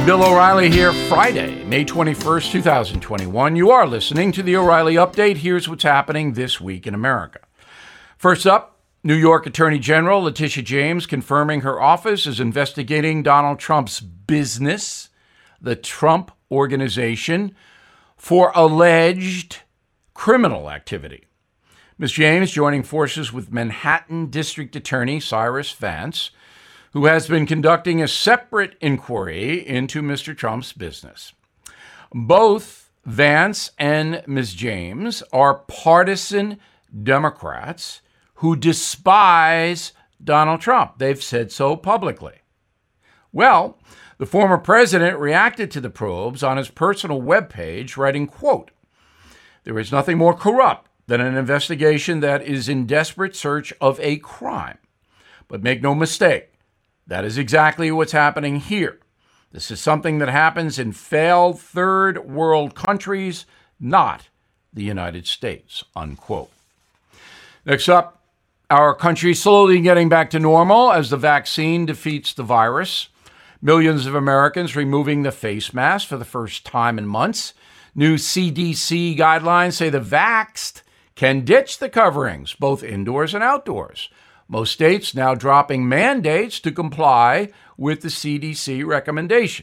Bill O'Reilly here, Friday, May 21st, 2021. You are listening to the O'Reilly Update. Here's what's happening this week in America. First up, New York Attorney General Letitia James confirming her office is investigating Donald Trump's business, the Trump Organization, for alleged criminal activity. Ms. James joining forces with Manhattan District Attorney Cyrus Vance, who has been conducting a separate inquiry into Mr. Trump's business. Both Vance and Ms. James are partisan Democrats who despise Donald Trump. They've said so publicly. Well, the former president reacted to the probes on his personal webpage, writing, quote, "There is nothing more corrupt than an investigation that is in desperate search of a crime. But make no mistake, that is exactly what's happening here. This is something that happens in failed third world countries, not the United States," unquote. Next up, our country slowly getting back to normal as the vaccine defeats the virus. Millions of Americans removing the face mask for the first time in months. New CDC guidelines say the vaxxed can ditch the coverings, both indoors and outdoors. Most states now dropping mandates to comply with the CDC recommendation.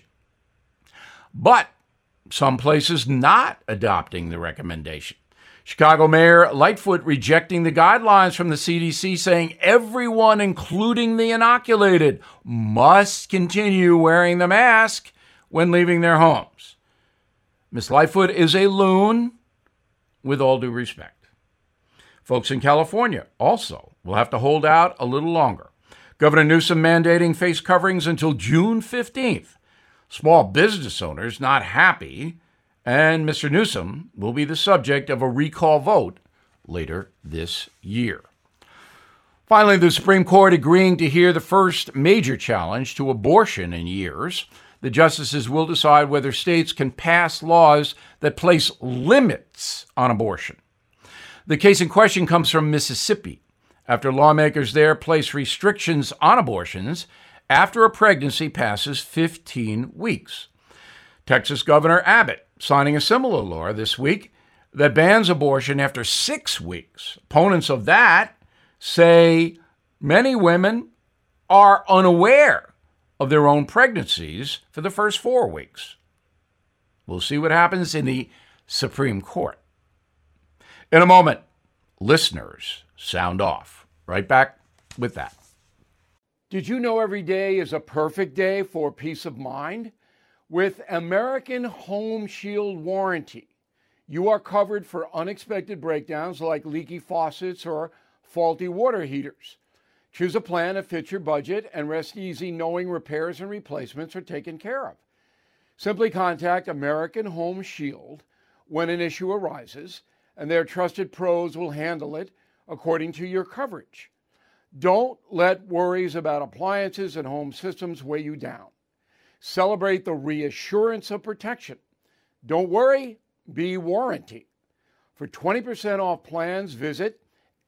But some places not adopting the recommendation. Chicago Mayor Lightfoot rejecting the guidelines from the CDC, saying everyone, including the inoculated, must continue wearing the mask when leaving their homes. Ms. Lightfoot is a loon, with all due respect. Folks in California also will have to hold out a little longer. Governor Newsom mandating face coverings until June 15th. Small business owners not happy, and Mr. Newsom will be the subject of a recall vote later this year. Finally, the Supreme Court agreeing to hear the first major challenge to abortion in years. The justices will decide whether states can pass laws that place limits on abortion. The case in question comes from Mississippi, after lawmakers there place restrictions on abortions after a pregnancy passes 15 weeks. Texas Governor Abbott signing a similar law this week that bans abortion after 6 weeks. Opponents of that say many women are unaware of their own pregnancies for the first 4 weeks. We'll see what happens in the Supreme Court. In a moment, listeners sound off. Right back with that. Did you know every day is a perfect day for peace of mind? With American Home Shield Warranty, you are covered for unexpected breakdowns like leaky faucets or faulty water heaters. Choose a plan that fits your budget and rest easy knowing repairs and replacements are taken care of. Simply contact American Home Shield when an issue arises, and their trusted pros will handle it according to your coverage. Don't let worries about appliances and home systems weigh you down. Celebrate the reassurance of protection. Don't worry, be warranty. For 20% off plans, visit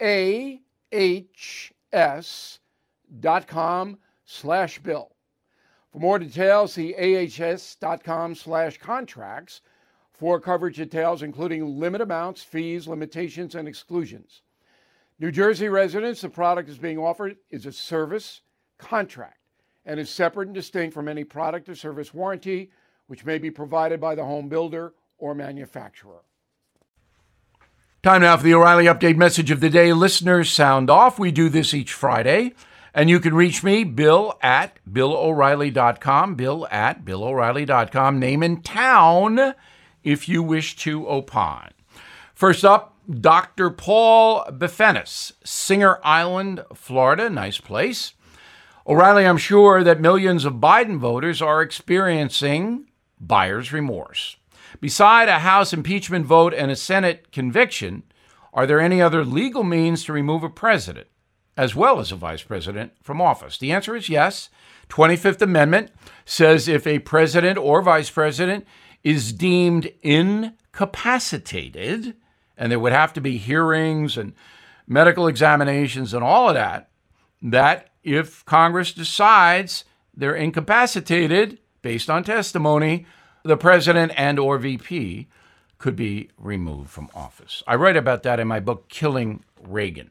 ahs.com/bill. For more details, see ahs.com/contracts for coverage details, including limit amounts, fees, limitations, and exclusions. New Jersey residents, the product is being offered is a service contract and is separate and distinct from any product or service warranty, which may be provided by the home builder or manufacturer. Time now for the O'Reilly Update message of the day. Listeners sound off. We do this each Friday. And you can reach me, Bill at BillO'Reilly.com, Bill at BillO'Reilly.com, name and town if you wish to opine. First up, Dr. Paul Befenis, Singer Island, Florida. Nice place. O'Reilly, I'm sure that millions of Biden voters are experiencing buyer's remorse. Beside a House impeachment vote and a Senate conviction, are there any other legal means to remove a president, as well as a vice president, from office? The answer is yes. 25th Amendment says if a president or vice president is deemed incapacitated, and there would have to be hearings and medical examinations and all of that, that if Congress decides they're incapacitated based on testimony, the president and or VP could be removed from office. I write about that in my book, Killing Reagan.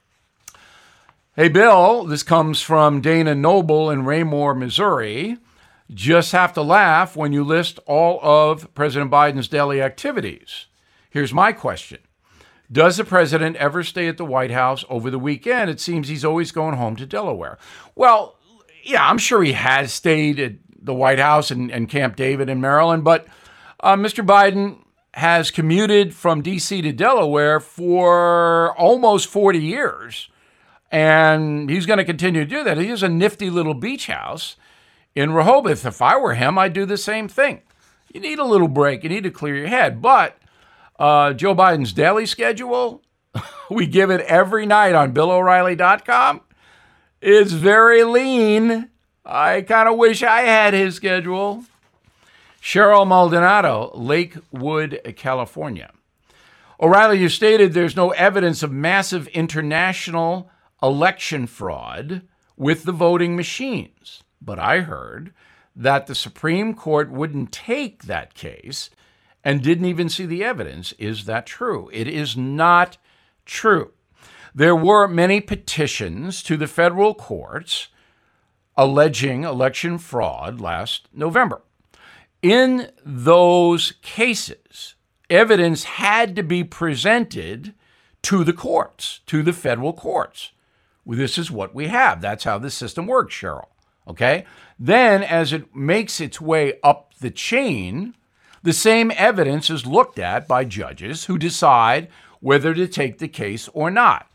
Hey, Bill, this comes from Dana Noble in Raymore, Missouri. Just have to laugh when you list all of President Biden's daily activities. Here's my question. Does the president ever stay at the White House over the weekend? It seems he's always going home to Delaware. Well, yeah, I'm sure he has stayed at the White House and Camp David in Maryland, but Mr. Biden has commuted from D.C. to Delaware for almost 40 years, and he's going to continue to do that. He has a nifty little beach house in Rehoboth. If I were him, I'd do the same thing. You need a little break. You need to clear your head. But Joe Biden's daily schedule, we give it every night on BillO'Reilly.com. It's very lean. I kind of wish I had his schedule. Cheryl Maldonado, Lakewood, California. O'Reilly, you stated there's no evidence of massive international election fraud with the voting machines. But I heard that the Supreme Court wouldn't take that case and didn't even see the evidence. Is that true? It is not true. There were many petitions to the federal courts alleging election fraud last November. In those cases, evidence had to be presented to the courts, to the federal courts. Well, this is what we have. That's how the system works, Cheryl. Okay? Then, as it makes its way up the chain, the same evidence is looked at by judges who decide whether to take the case or not.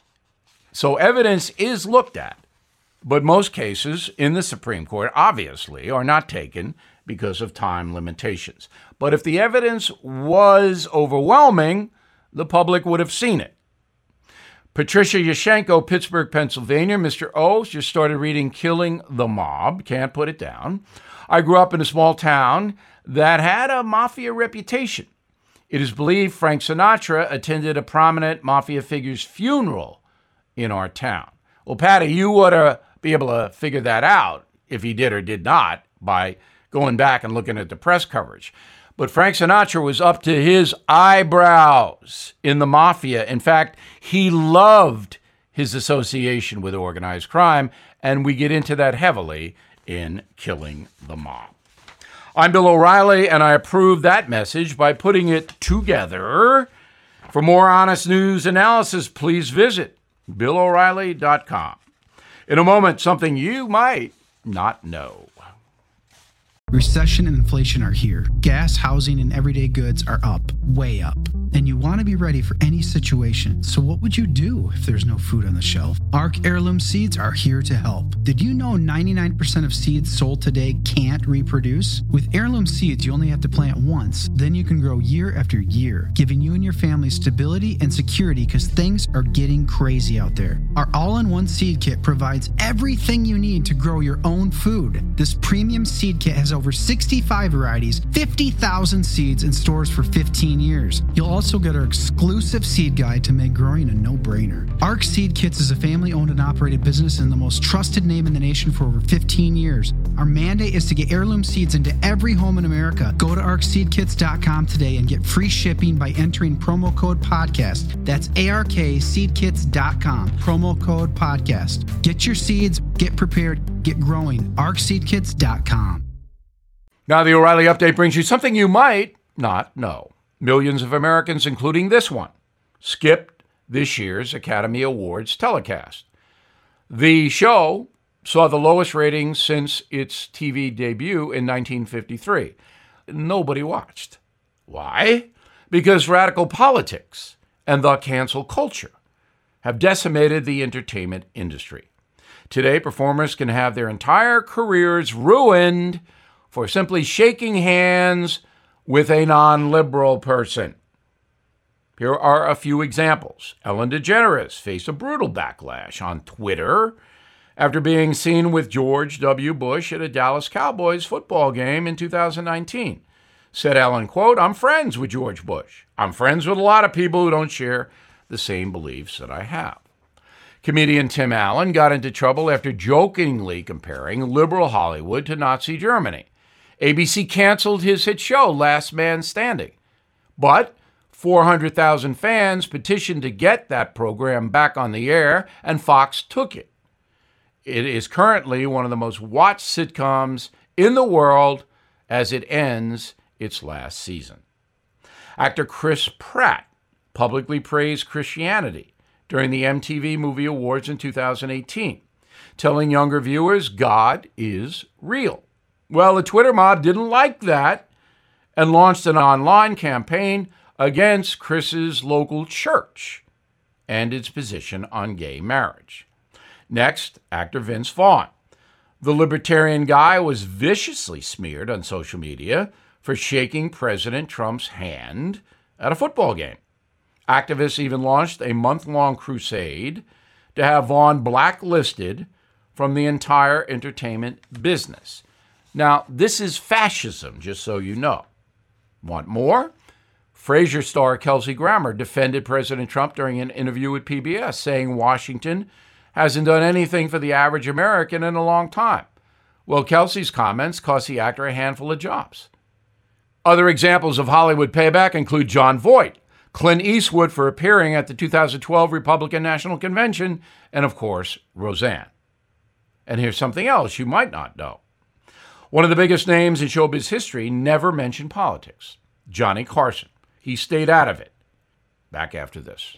So evidence is looked at, but most cases in the Supreme Court, obviously, are not taken because of time limitations. But if the evidence was overwhelming, the public would have seen it. Patricia Yashchenko, Pittsburgh, Pennsylvania. Mr. O just started reading Killing the Mob. Can't put it down. I grew up in a small town that had a mafia reputation. It is believed Frank Sinatra attended a prominent mafia figure's funeral in our town. Well, Patty, you ought to be able to figure that out if he did or did not by going back and looking at the press coverage. But Frank Sinatra was up to his eyebrows in the mafia. In fact, he loved his association with organized crime, and we get into that heavily in Killing the Mob. I'm Bill O'Reilly, and I approve that message by putting it together. For more honest news analysis, please visit BillO'Reilly.com. In a moment, something you might not know. Recession and inflation are here. Gas, housing, and everyday goods are up, way up. And you want to be ready for any situation. So what would you do if there's no food on the shelf? ARC Heirloom Seeds are here to help. Did you know 99% of seeds sold today can't reproduce? With Heirloom Seeds, you only have to plant once. Then you can grow year after year, giving you and your family stability and security because things are getting crazy out there. Our all-in-one seed kit provides everything you need to grow your own food. This premium seed kit has over 65 varieties, 50,000 seeds, and stores for 15 years. You'll also get our exclusive seed guide to make growing a no-brainer. ARC Seed Kits is a family-owned and operated business and the most trusted name in the nation for over 15 years. Our mandate is to get heirloom seeds into every home in America. Go to arcseedkits.com today and get free shipping by entering promo code podcast. That's ARKseedkits.com, promo code podcast. Get your seeds, get prepared, get growing. arcseedkits.com. Now, the O'Reilly Update brings you something you might not know. Millions of Americans, including this one, skipped this year's Academy Awards telecast. The show saw the lowest ratings since its TV debut in 1953. Nobody watched. Why? Because radical politics and the cancel culture have decimated the entertainment industry. Today, performers can have their entire careers ruined for simply shaking hands with a non-liberal person. Here are a few examples. Ellen DeGeneres faced a brutal backlash on Twitter after being seen with George W. Bush at a Dallas Cowboys football game in 2019. Said Ellen, quote, "I'm friends with George Bush. I'm friends with a lot of people who don't share the same beliefs that I have." Comedian Tim Allen got into trouble after jokingly comparing liberal Hollywood to Nazi Germany. ABC canceled his hit show, Last Man Standing. But 400,000 fans petitioned to get that program back on the air, and Fox took it. It is currently one of the most watched sitcoms in the world as it ends its last season. Actor Chris Pratt publicly praised Christianity during the MTV Movie Awards in 2018, telling younger viewers God is real. Well, the Twitter mob didn't like that and launched an online campaign against Chris's local church and its position on gay marriage. Next, actor Vince Vaughn. The libertarian guy was viciously smeared on social media for shaking President Trump's hand at a football game. Activists even launched a month-long crusade to have Vaughn blacklisted from the entire entertainment business. Now, this is fascism, just so you know. Want more? Frasier star Kelsey Grammer defended President Trump during an interview with PBS, saying Washington hasn't done anything for the average American in a long time. Well, Kelsey's comments cost the actor a handful of jobs. Other examples of Hollywood payback include Jon Voight, Clint Eastwood for appearing at the 2012 Republican National Convention, and of course, Roseanne. And here's something else you might not know. One of the biggest names in showbiz history never mentioned politics, Johnny Carson. He stayed out of it. Back after this.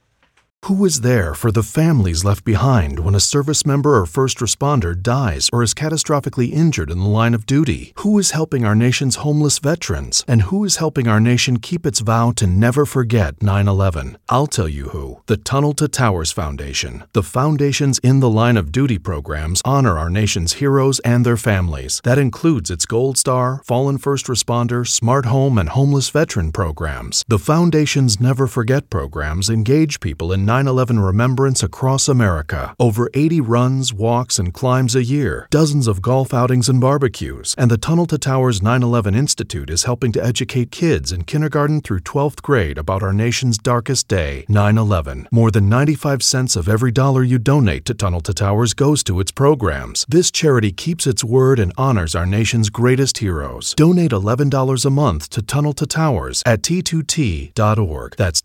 Who is there for the families left behind when a service member or first responder dies or is catastrophically injured in the line of duty? Who is helping our nation's homeless veterans? And who is helping our nation keep its vow to never forget 9/11? I'll tell you who. The Tunnel to Towers Foundation. The foundation's In the Line of Duty programs honor our nation's heroes and their families. That includes its Gold Star, Fallen First Responder, Smart Home, and Homeless Veteran programs. The foundation's Never Forget programs engage people in 9/11 remembrance across America. Over 80 runs, walks, and climbs a year, dozens of golf outings and barbecues, and the Tunnel to Towers 9/11 Institute is helping to educate kids in kindergarten through 12th grade about our nation's darkest day, 9/11. More than 95 cents of every dollar you donate to Tunnel to Towers goes to its programs. This charity keeps its word and honors our nation's greatest heroes. Donate $11 a month to Tunnel to Towers at T2T.org. That's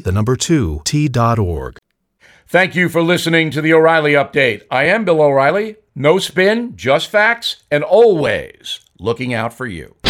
T2T.org. Thank you for listening to the O'Reilly Update. I am Bill O'Reilly. No spin, just facts, and always looking out for you.